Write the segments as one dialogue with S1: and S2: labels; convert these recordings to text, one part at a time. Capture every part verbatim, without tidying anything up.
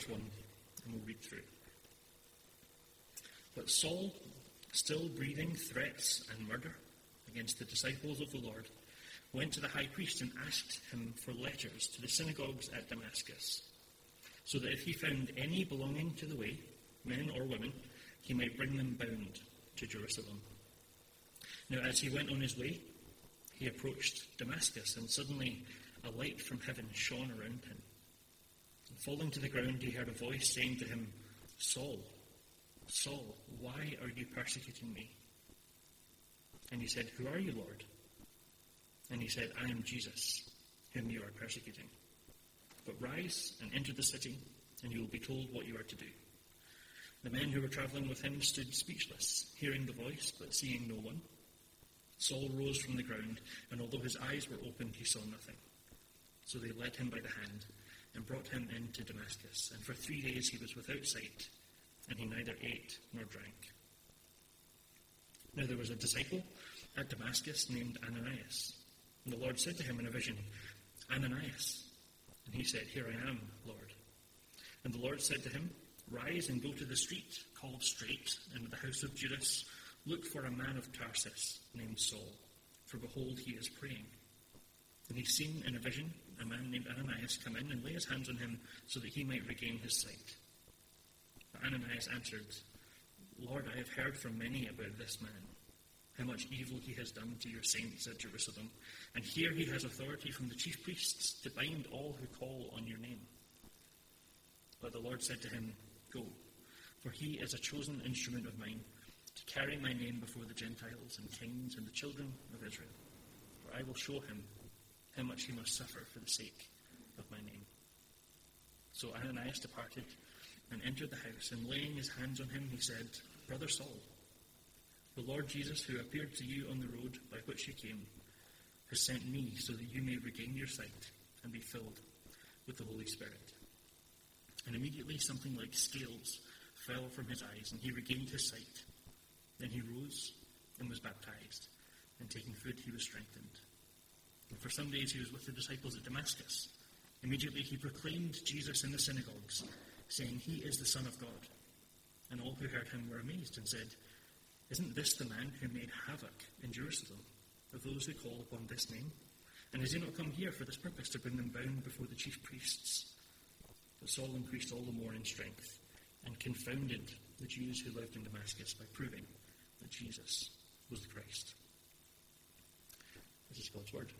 S1: one, and we'll read through. But Saul, still breathing threats and murder against the disciples of the Lord, went to the high priest and asked him for letters to the synagogues at Damascus, so that if he found any belonging to the way, men or women, he might bring them bound to Jerusalem. Now as he went on his way, he approached Damascus, and suddenly a light from heaven shone around him. And falling to the ground, he heard a voice saying to him, "Saul, Saul, why are you persecuting me?" And he said, "Who are you, Lord?" And he said, "I am Jesus, whom you are persecuting. But rise and enter the city, and you will be told what you are to do." The men who were traveling with him stood speechless, hearing the voice, but seeing no one. Saul rose from the ground, and although his eyes were opened, he saw nothing. So they led him by the hand and brought him into Damascus. And for three days he was without sight, and he neither ate nor drank. Now there was a disciple at Damascus named Ananias. And the Lord said to him in a vision, "Ananias." And he said, "Here I am, Lord." And the Lord said to him, "Rise and go to the street called Straight, and at the house of Judas look for a man of Tarsus named Saul, for behold, he is praying. And he seen in a vision a man named Ananias come in and lay his hands on him so that he might regain his sight. But Ananias answered, "Lord, I have heard from many about this man, how much evil he has done to your saints at Jerusalem. And here he has authority from the chief priests to bind all who call on your name." But the Lord said to him, "Go, for he is a chosen instrument of mine, to carry my name before the Gentiles and kings and the children of Israel. For I will show him how much he must suffer for the sake of my name." So Ananias departed and entered the house, and laying his hands on him, he said, "Brother Saul, the Lord Jesus, who appeared to you on the road by which you came, has sent me so that you may regain your sight and be filled with the Holy Spirit." And immediately something like scales fell from his eyes, and he regained his sight. Then he rose and was baptized, and taking food he was strengthened. And for some days he was with the disciples at Damascus. Immediately he proclaimed Jesus in the synagogues, saying, "He is the Son of God." And all who heard him were amazed and said, "Isn't this the man who made havoc in Jerusalem of those who call upon this name? And has he not come here for this purpose, to bring them bound before the chief priests?" But Saul increased all the more in strength, and confounded the Jews who lived in Damascus by proving that Jesus was the Christ. This is God's word.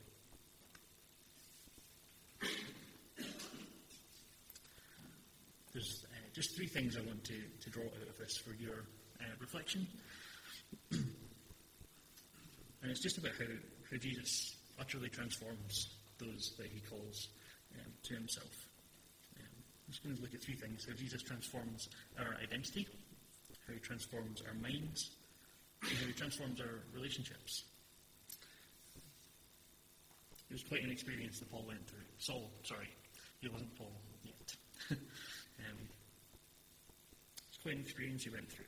S1: There's uh, just three things I want to, to draw out of this for your uh, reflection. And it's just about how, how Jesus utterly transforms those that he calls um, to himself. Um, I'm just going to look at three things. How Jesus transforms our identity, how he transforms our minds, and how he transforms our relationships. It was quite an experience that Paul went through. Saul, sorry, he wasn't Paul yet. um, it's quite an experience he went through.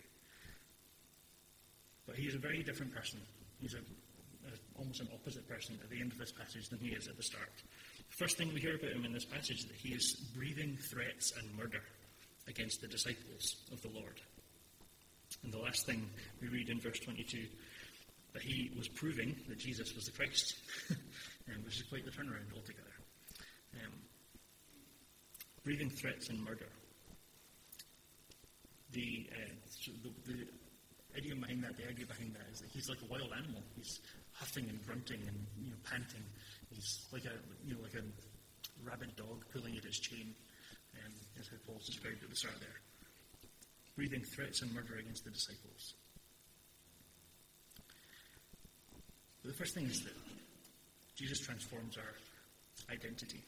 S1: But he is a very different person. He's a, a, almost an opposite person at the end of this passage than he is at the start. The first thing we hear about him in this passage is that he is breathing threats and murder against the disciples of the Lord. And the last thing we read in verse twenty-two, that he was proving that Jesus was the Christ, um, which is quite the turnaround altogether. Um, breathing threats and murder. The, uh, the, the idea behind that, the idea behind that is that he's like a wild animal. He's huffing and grunting and you know panting. He's like a you know like a rabid dog pulling at its chain. Um, is how Paul's described at the start there. Breathing threats and murder against the disciples. But the first thing is that Jesus transforms our identity.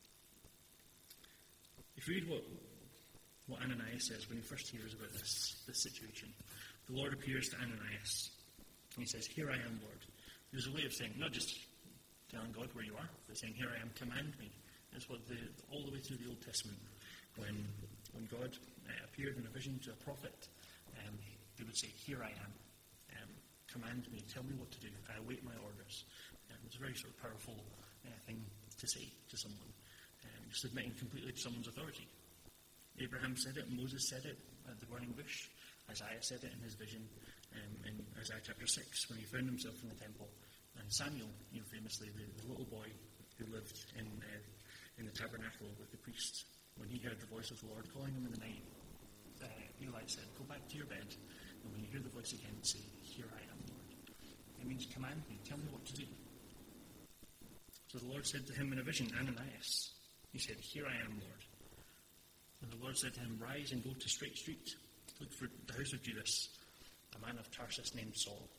S1: If you read what, what Ananias says when he first hears about this, this situation, the Lord appears to Ananias and he says, "Here I am, Lord." There's a way of saying, not just telling God where you are, but saying, "Here I am, command me." That's what the, all the way through the Old Testament, when when God uh, appeared in a vision to a prophet, um, they would say, "Here I am, um, command me, tell me what to do, I await my orders." Um, it's a very sort of powerful uh, thing to say to someone, um, submitting completely to someone's authority. Abraham said it, Moses said it at the burning bush, Isaiah said it in his vision um, in Isaiah chapter six when he found himself in the temple. And Samuel, you know, famously, the, the little boy who lived in uh, in the tabernacle with the priest, when he heard the voice of the Lord calling him in the night, uh, Eli said, "Go back to your bed, and when you hear the voice again, say, 'Here I am, Lord.'" It means, "Command me, tell me what to do." So the Lord said to him in a vision, "Ananias." He said, "Here I am, Lord." And the Lord said to him, "Rise and go to Straight Street. Look for the house of Judas, a man of Tarsus named Saul."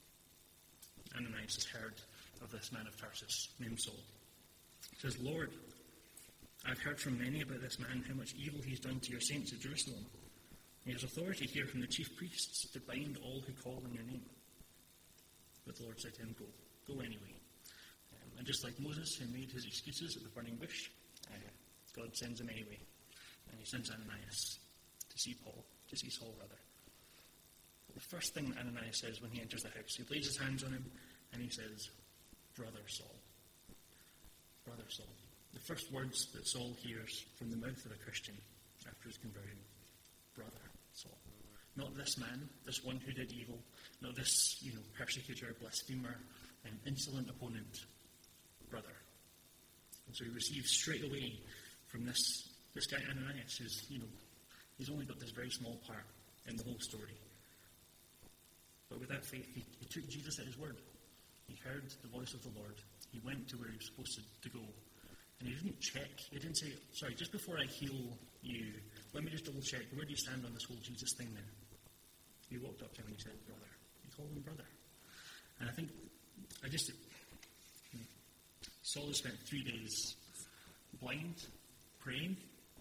S1: Ananias has heard of this man of Tarsus named Saul. He says, "Lord, I've heard from many about this man, how much evil he's done to your saints at Jerusalem. He has authority here from the chief priests to bind all who call on your name." But the Lord said to him, "Go, go anyway." Um, and just like Moses, who made his excuses at the burning bush, uh, God sends him anyway. And he sends Ananias to see Paul, to see Saul rather. But the first thing that Ananias says when he enters the house, he lays his hands on him and he says, "Brother Saul." Brother Saul. The first words that Saul hears from the mouth of a Christian after his conversion. Brother Saul. Not this man, this one who did evil, not this, you know, persecutor, blasphemer, and insolent opponent. Brother. And so he receives straight away from this this guy Ananias, who's, you know, he's only got this very small part in the whole story. But with that faith, he, he took Jesus at his word. He heard the voice of the Lord. He went to where he was supposed to, to go. And he didn't check. He didn't say, "Sorry, just before I heal you, let me just double check. Where do you stand on this whole Jesus thing now?" He walked up to him and he said, "Brother." He called him brother. And I think, I just, you know, Saul has spent three days blind, praying.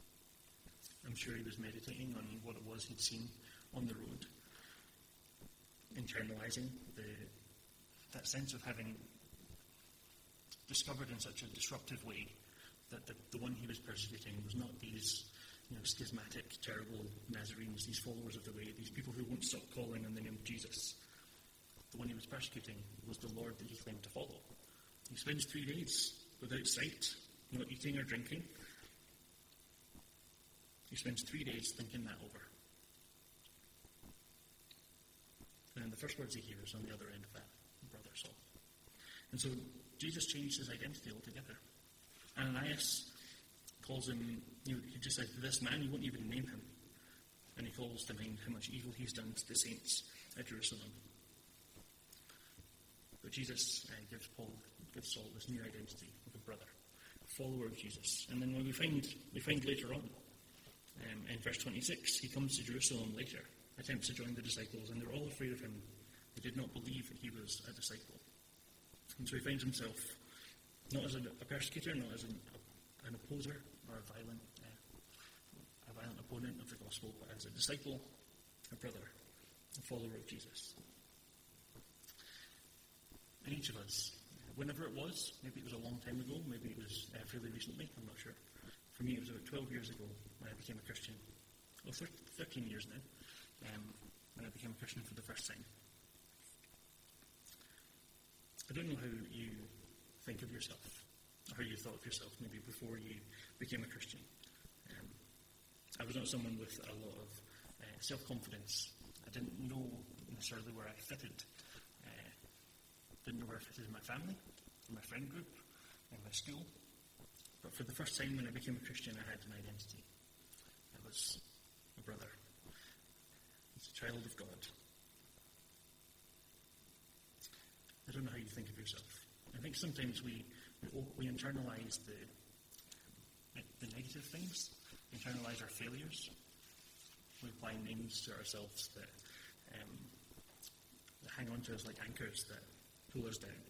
S1: I'm sure he was meditating on what it was he'd seen on the road, internalizing the, that sense of having discovered in such a disruptive way that the, the one he was persecuting was not these, you know, schismatic, terrible Nazarenes, these followers of the way, these people who won't stop calling on the name of Jesus. The one he was persecuting was the Lord that he claimed to follow. He spends three days without sight, not eating or drinking. He spends three days thinking that over. And then the first words he hears on the other end of that, "Brother Saul." And so Jesus changed his identity altogether. Ananias calls him, you know, he just said, "This man," he won't even name him. And he calls to mind how much evil he's done to the saints at Jerusalem. But Jesus uh, gives Paul, gives Saul this new identity of a brother, a follower of Jesus. And then when we find we find later on, um, in verse twenty-six, he comes to Jerusalem later, attempts to join the disciples, and they're all afraid of him. They did not believe that he was a disciple. And so he finds himself not as a, a persecutor, not as an, a, an opposer or a violent, uh, a violent opponent of the gospel, but as a disciple, a brother, a follower of Jesus. And each of us, whenever it was, maybe it was a long time ago, maybe it was uh, fairly recently, I'm not sure. For me, it was about twelve years ago when I became a Christian. Well, thirteen years now, um, when I became a Christian for the first time. I don't know how you think of yourself, or how you thought of yourself maybe before you became a Christian. Um, I was not someone with a lot of uh, self-confidence. I didn't know necessarily where I fitted. Uh, didn't know where I fitted in my family, in my friend group, in my school. But for the first time when I became a Christian, I had an identity. I was a brother. I was a child of God. I don't know how you think of yourself. I think sometimes we we, we internalize the the negative things, we internalize our failures. We apply names to ourselves that, um, that hang on to us like anchors that pull us down.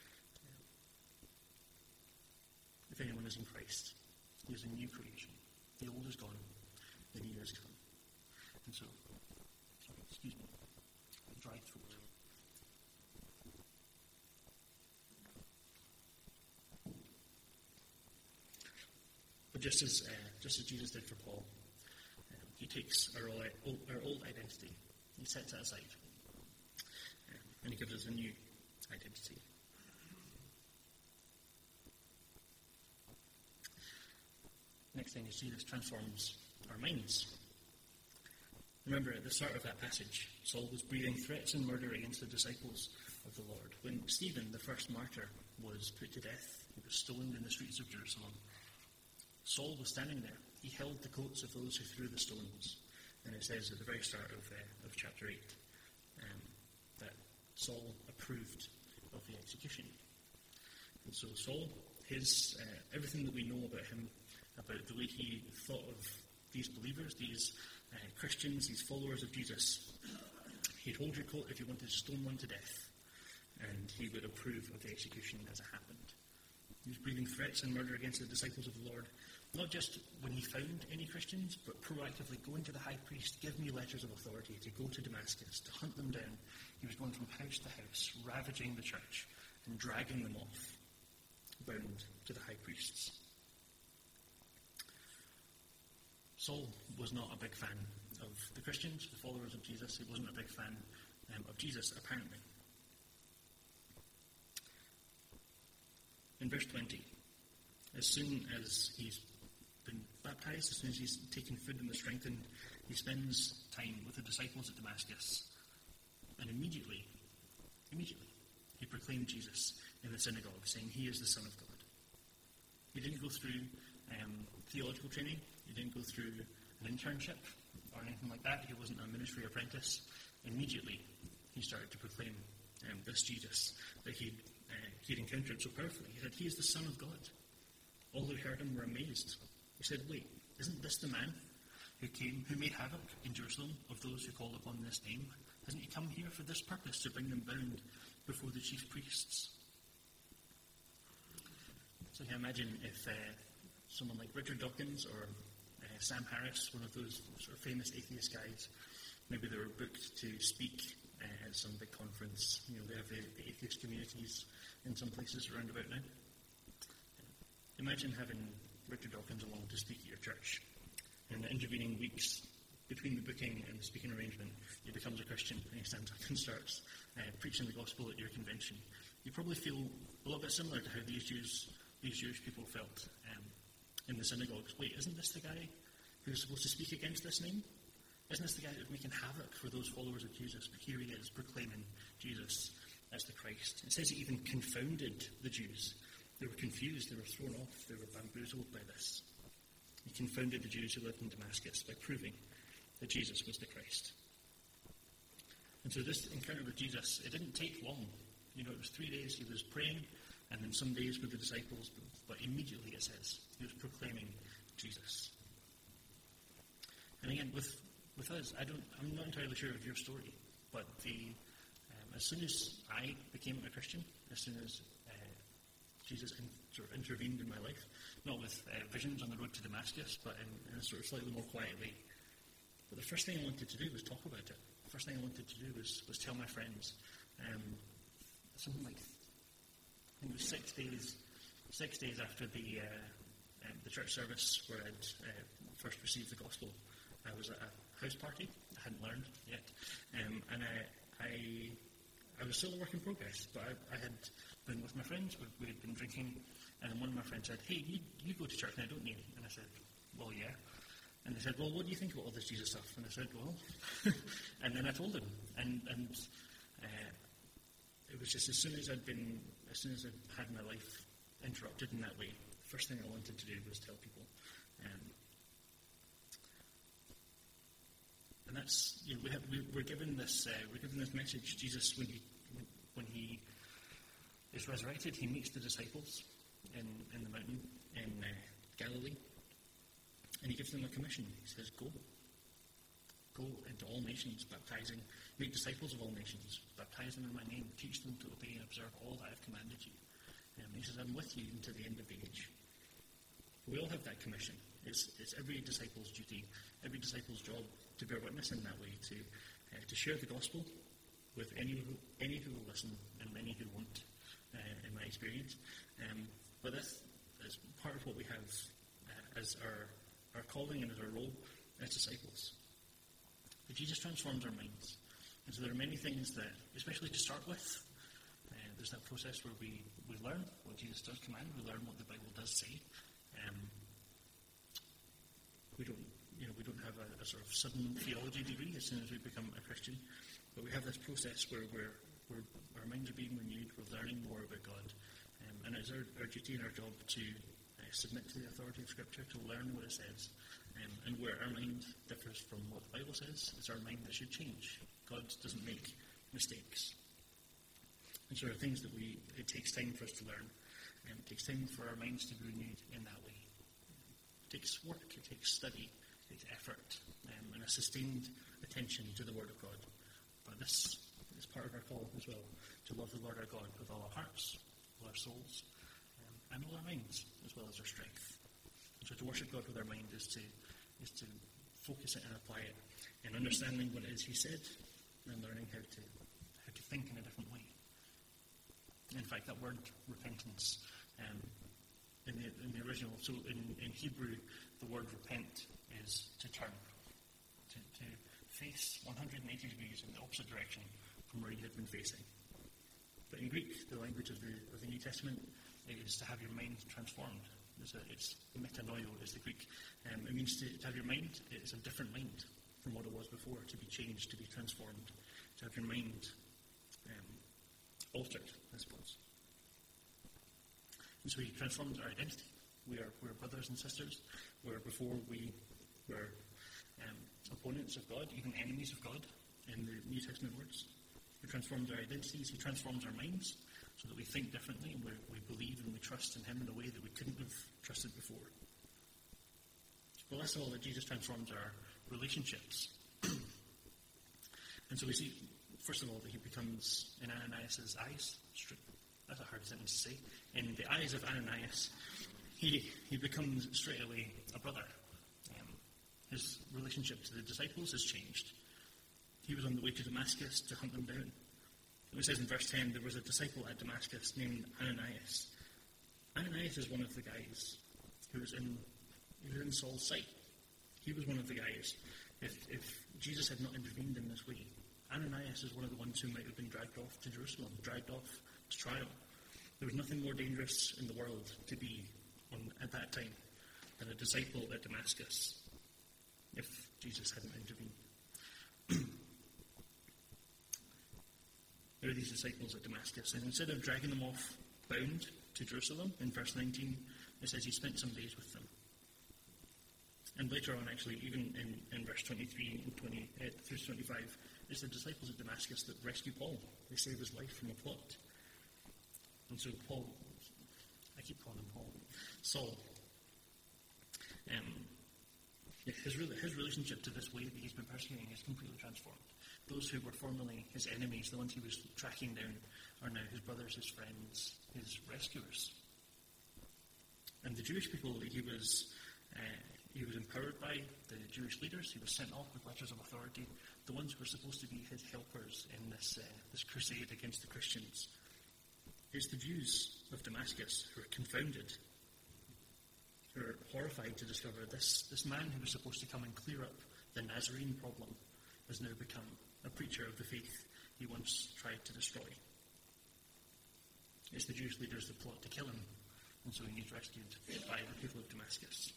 S1: If anyone is in Christ, he is a new creation. The old is gone, the new has come. And so, sorry, excuse me, dry throat. But just as uh, just as Jesus did for Paul, um, he takes our old, our old identity, he sets it aside, um, and he gives us a new identity. Next thing is Jesus transforms our minds. Remember, at the start of that passage, Saul was breathing threats and murder against the disciples of the Lord. When Stephen, the first martyr, was put to death, he was stoned in the streets of Jerusalem. Saul was standing there. He held the coats of those who threw the stones. And it says at the very start of, uh, of chapter eight um, that Saul approved of the execution. And so Saul, his uh, everything that we know about him, about the way he thought of these believers, these uh, Christians, these followers of Jesus, he'd hold your coat if you wanted to stone one to death, and he would approve of the execution as it happened. He was breathing threats and murder against the disciples of the Lord, not just when he found any Christians, but proactively going to the high priest, give me letters of authority to go to Damascus, to hunt them down. He was going from house to house, ravaging the church and dragging them off, bound to the high priests. Saul was not a big fan of the Christians, the followers of Jesus. He wasn't a big fan um, of Jesus, apparently. In verse twenty, as soon as he's been baptized, as soon as he's taken food and was strengthened, he spends time with the disciples at Damascus. And immediately, immediately, he proclaimed Jesus in the synagogue, saying he is the Son of God. He didn't go through um, theological training. He didn't go through an internship or anything like that. He wasn't a ministry apprentice. Immediately, he started to proclaim um, this Jesus that he'd, uh, he'd encountered so powerfully. He said, he is the Son of God. All who heard him were amazed. He said, wait, isn't this the man who came, who made havoc in Jerusalem of those who called upon this name? Hasn't he come here for this purpose, to bring them bound before the chief priests? So you can imagine if uh, someone like Richard Dawkins or uh, Sam Harris, one of those sort of famous atheist guys, maybe they were booked to speak uh, at some big conference. You know, they have the, the atheist communities in some places around about now. Imagine having Richard Dawkins along to speak at your church. In the intervening weeks between the booking and the speaking arrangement, he becomes a Christian and he stands up and starts uh, preaching the gospel at your convention. You probably feel a little bit similar to how these Jews, these Jewish people felt um, in the synagogues. Wait, isn't this the guy who's supposed to speak against this name? Isn't this the guy that's making havoc for those followers of Jesus? But here he is proclaiming Jesus as the Christ. It says he even confounded the Jews. They were confused, they were thrown off, they were bamboozled by this. He confounded the Jews who lived in Damascus by proving that Jesus was the Christ. And so this encounter with Jesus, it didn't take long. You know, it was three days he was praying, and then some days with the disciples, but, but immediately it says he was proclaiming Jesus. And again, with with us, I don't, I'm not entirely sure of your story, but the um, as soon as I became a Christian, as soon as Jesus in, sort of intervened in my life, not with uh, visions on the road to Damascus, but in, in a sort of slightly more quiet way. But the first thing I wanted to do was talk about it. The first thing I wanted to do was, was tell my friends. Um, something like, I think it was six days, six days after the uh, um, the church service where I'd uh, first received the gospel, I was at a house party. I hadn't learned yet, um, and I, I I was still a work in progress, but I, I had been with my friends, we, we had been drinking, and one of my friends said, hey, you, you go to church now, don't you? And I said, well, yeah. And they said, well, what do you think about all this Jesus stuff? And I said, well, and then I told him, and, and uh, it was just as soon as I'd been, as soon as I'd had my life interrupted in that way, the first thing I wanted to do was tell people. Um, and that's, you know, we have, we, we're given this, uh, we're given this message. Jesus, when he, when he is resurrected, he meets the disciples in, in the mountain in uh, Galilee, and he gives them a commission. He says, go. Go into all nations, baptizing, make disciples of all nations, baptize them in my name, teach them to obey and observe all that I have commanded you. Um, he says, I'm with you until the end of the age. We all have that commission. It's, it's every disciple's duty, every disciple's job to bear witness in that way, to uh, to share the gospel with any who, any who will listen and many who won't. Uh, in my experience, um, but this is part of what we have uh, as our our calling and as our role as disciples. But Jesus transforms our minds, and so there are many things that, especially to start with, uh, there's that process where we, we learn what Jesus does command, we learn what the Bible does say. Um, we don't you know, we don't have a, a sort of sudden theology degree as soon as we become a Christian, but we have this process where we're, we're, our minds are being renewed, we're learning more about God, um, and it's our, our duty and our job to uh, submit to the authority of Scripture, to learn what it says, um, and where our mind differs from what the Bible says, it's our mind that should change. God doesn't make mistakes. And so there are things that we, it takes time for us to learn, and it takes time for our minds to be renewed in that way. It takes work, it takes study, it takes effort, um, and a sustained attention to the Word of God. But this is part of our call as well, to love the Lord our God with all our hearts, all our souls, um, and all our minds, as well as our strength. And so to worship God with our mind is to is to focus it and apply it, and understanding what it is He said, and learning how to how to think in a different way. In fact, that word repentance, um, in the in the original, so in, in Hebrew, the word repent is to turn, to, to face one hundred eighty degrees in the opposite direction from where you had been facing. But in Greek, the language of the of the New Testament, it is to have your mind transformed. It's, a, it's metanoio is the Greek. Um, it means to, to have your mind, it's a different mind from what it was before, to be changed, to be transformed, to have your mind um, altered, I suppose. And so He transforms our identity. We are we're brothers and sisters, where before we were um, opponents of God, even enemies of God, in the New Testament words. He transforms our identities, He transforms our minds, so that we think differently, and we, we believe and we trust in Him in a way that we couldn't have trusted before. But last of all, that Jesus transforms our relationships. And so we see, first of all, that He becomes, in Ananias' eyes, that's a hard sentence to say, in the eyes of Ananias, he, he becomes straight away a brother. Um, his relationship to the disciples has changed. He was on the way to Damascus to hunt them down. It says in verse ten, there was a disciple at Damascus named Ananias. Ananias is one of the guys who was in, he was in Saul's sight. He was one of the guys. If, if Jesus had not intervened in this way, Ananias is one of the ones who might have been dragged off to Jerusalem, dragged off to trial. There was nothing more dangerous in the world to be on, at that time than a disciple at Damascus, if Jesus hadn't intervened. There are these disciples at Damascus, and instead of dragging them off bound to Jerusalem, in verse nineteen, it says He spent some days with them. And later on, actually, even in, in verse twenty-three and twenty, uh, through twenty-five, it's the disciples at Damascus that rescue Paul. They save his life from a plot. And so Paul, I keep calling him Paul, Saul, um, his, his relationship to this way that he's been persecuting is completely transformed. Those who were formerly his enemies, the ones he was tracking down, are now his brothers, his friends, his rescuers. And the Jewish people that he was uh, he was empowered by, the Jewish leaders, he was sent off with letters of authority, the ones who were supposed to be his helpers in this uh, this crusade against the Christians. It's the Jews of Damascus who are confounded, who are horrified to discover this, this man who was supposed to come and clear up the Nazarene problem has now become a preacher of the faith he once tried to destroy. It's the Jewish leaders that plot to kill him, and so he needs rescued by the people of Damascus.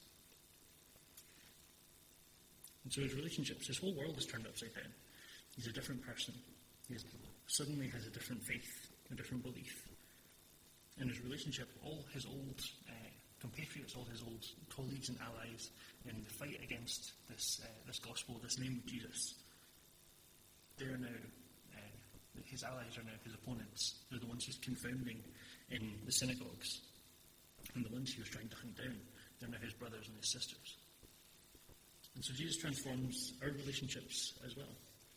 S1: And so his relationships, his whole world is turned upside down. He's a different person. He is, suddenly has a different faith, a different belief. And his relationship, all his old uh, compatriots, all his old colleagues and allies in the fight against this uh, this gospel, this name of Jesus, they are now, uh, his allies are now his opponents. They're the ones he's confounding in the synagogues. And the ones he was trying to hunt down, they're now his brothers and his sisters. And so Jesus transforms our relationships as well.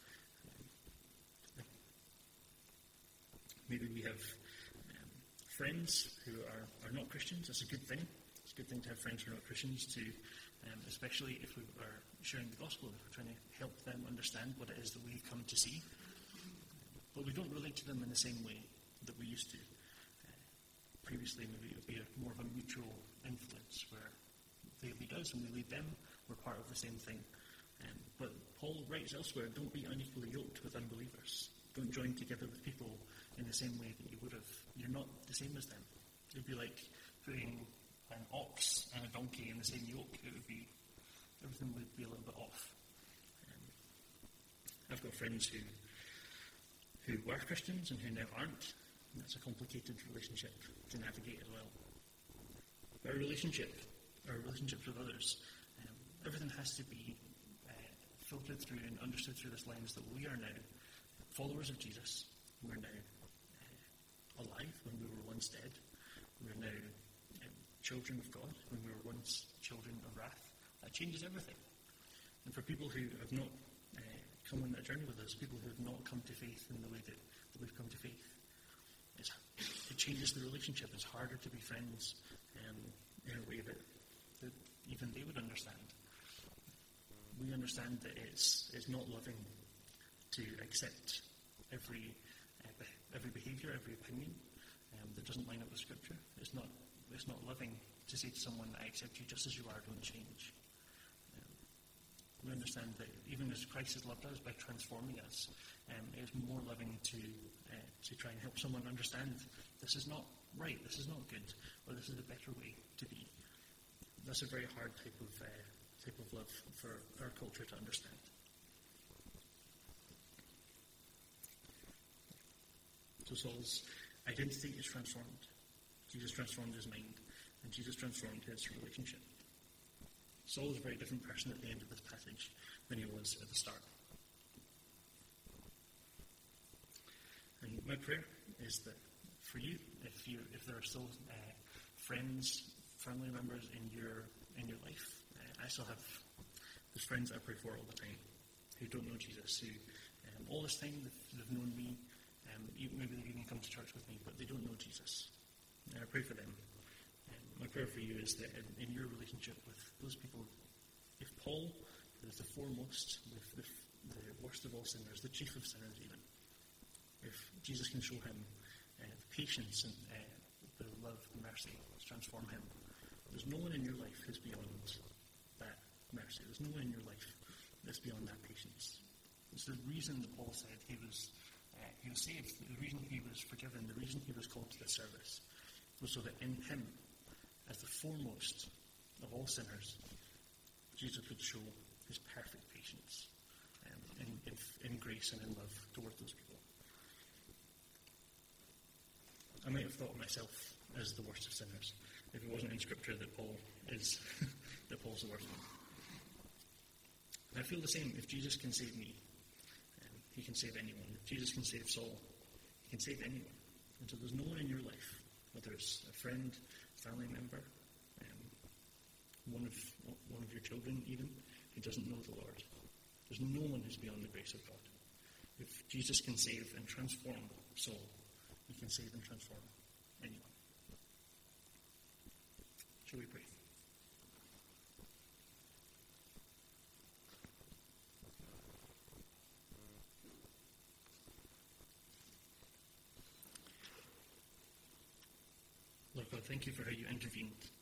S1: Maybe we have um, friends who are, are not Christians. That's a good thing. It's a good thing to have friends who are not Christians, to, um, especially if we are sharing the gospel, if we're trying to help them understand what it is that we've come to see. But we don't relate to them in the same way that we used to. Uh, previously, maybe it would be a, more of a mutual influence where they lead us and we lead them. We're part of the same thing. Um, but Paul writes elsewhere, don't be unequally yoked with unbelievers. Don't join together with people in the same way that you would have. You're not the same as them. It would be like putting an ox and a donkey in the same yoke. It would be everything would be a little bit off. Um, I've got friends who who were Christians and who now aren't. And that's a complicated relationship to navigate as well. Our relationship, our relationships with others, um, everything has to be uh, filtered through and understood through this lens that we are now followers of Jesus. We're now uh, alive when we were once dead. We're now um, children of God when we were once children of wrath. That changes everything. And for people who have not uh, come on that journey with us, people who have not come to faith in the way that, that we've come to faith, it's, it changes the relationship. It's harder to be friends um, in a way that, that even they would understand. We understand that it's it's not loving to accept every uh, be- every behaviour, every opinion um, that doesn't line up with Scripture. It's not it's not loving to say to someone, "I accept you just as you are, don't change." Um, we understand that even as Christ has loved us by transforming us, um, it is more loving to uh, to try and help someone understand this is not right, this is not good, or this is a better way to be. That's a very hard type of uh, type of love for our culture to understand. So Saul's identity is transformed. Jesus transformed his mind, and Jesus transformed his relationship. Saul is a very different person at the end of this passage than he was at the start. And my prayer is that for you, if you if there are still uh, friends, family members in your in your life, uh, I still have those friends I pray for all the time who don't know Jesus, who um, all this time they've, they've known me, um, maybe they've even come to church with me, but they don't know Jesus. And I pray for them. Um, my prayer for you is that in, in your relationship with those people, if Paul is the foremost, the, the, the worst of all sinners, the chief of sinners even, if Jesus can show him uh, the patience and uh, the love and mercy to transform him, there's no one in your life who's beyond that mercy. There's no one in your life that's beyond that patience. It's the reason that Paul said he was uh, he was saved, the reason he was forgiven, the reason he was called to this service, was so that in him, as the foremost of all sinners, Jesus would show his perfect patience um, in, in, in grace and in love toward those people. I might have thought of myself as the worst of sinners if it wasn't in Scripture that Paul is that Paul's the worst one. And I feel the same. If Jesus can save me, um, he can save anyone. If Jesus can save Saul, he can save anyone. And so there's no one in your life, whether it's a friend, family member, um, one of one of your children even, who doesn't know the Lord. There's no one who's beyond the grace of God. If Jesus can save and transform Saul, he can save and transform anyone. Shall we pray? Lord God, thank you for how you intervened